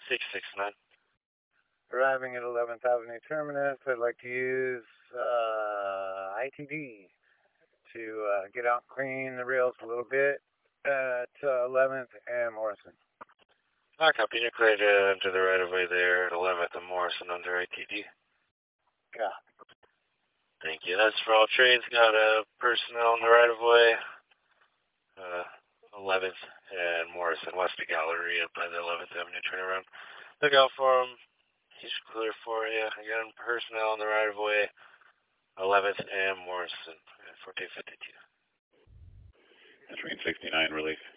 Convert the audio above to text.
669. Arriving at 11th Avenue Terminus, I'd like to use ITD to get out and clean the rails a little bit at 11th and Morrison. I copy. You're clear to enter the right of way there at 11th and Morrison under ITD. Yeah. Thank you. That's for all trains. Got personnel in the right of way. 11th and Morrison, West Galleria by the 11th Avenue turnaround. Look out for him. He's clear for you. Again, personnel in the right of way. 11th and Morrison, 1452. Train 69, relief.